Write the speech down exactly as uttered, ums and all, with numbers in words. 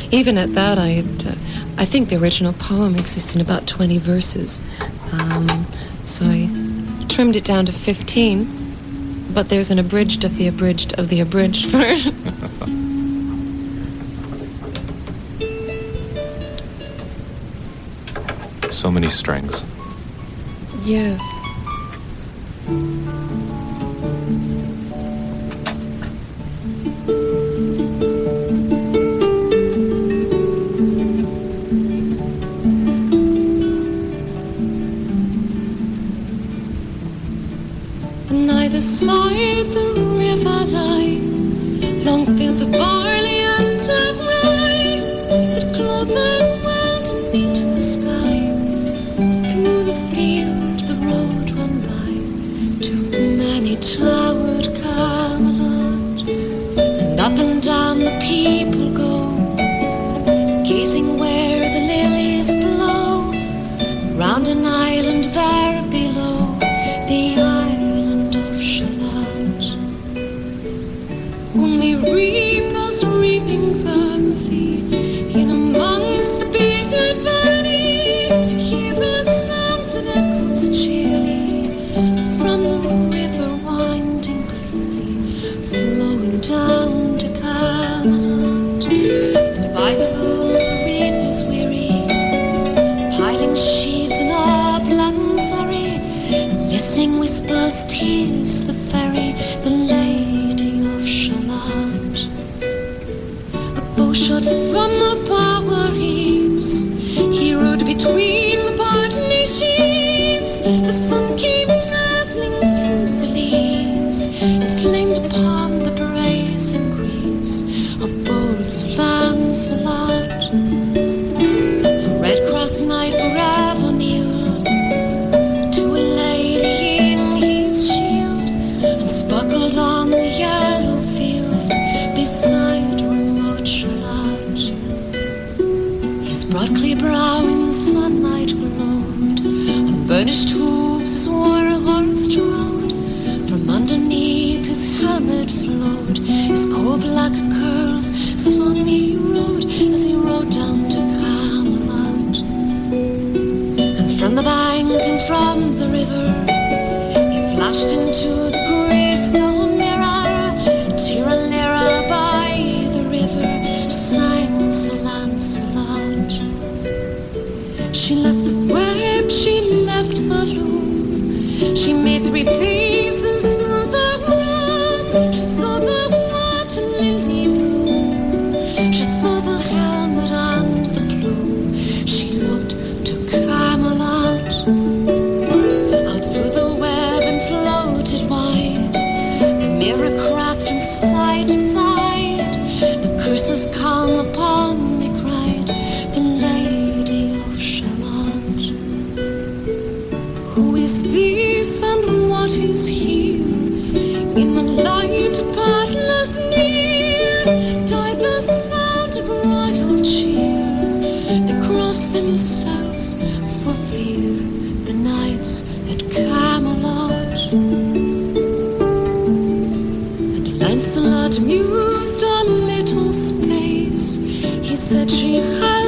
Even at that, I had, uh, I think the original poem exists in about twenty verses. Um, so I trimmed it down to fifteen, but there's an abridged of the abridged of the abridged version. So many strings. Yeah. On either side the river lie long fields of barley and of rye that clothe the world and meet the sky. Through the field the road run by to many towered Camelot, and up and down the people go, gazing where the lilies blow, round an island there below, the island of Shalott. Only reapers reaping early in amongst the bearded valley hear a sound that echoes cheerly from the river winding clearly, flowing down to Camelot. And by the moon the reapers weary, piling sheaves in upland Surrey, and listening whispers tease the ferry, the Lady of Shalott. A bowshot from the bower heaves, he rode between the partly sheaves. The sun came dazzling through the leaves, and flamed upon the brazen greaves of bold Sir Lancelot. A red cross knight forever kneeled to a lady in his shield, and sparkled on the yellow field beside remote Shalott. His broad clear brow in the sunlight glowed, on burnished hooves his war horse trode, from underneath his helmet flowed his coal-black curls. Sunny rode as he rode down to Camelot, and from the bank and from the river he flashed into the grey stone mirror. Tiralera by the river sang Sir Lancelot. She left the web, she left the loom, she made three paces through the room. She saw the water lily bloom, she saw the helmet and the plume. She looked to Camelot. Out through the web and floated wide, the mirror cracked from side to side. The curses come upon me, cried the Lady of Shalott. Who is this and what is here? In the light peddlers near died the sound of royal cheer. They crossed themselves for fear, the knights at Camelot. And Lancelot mused a little space. He said she had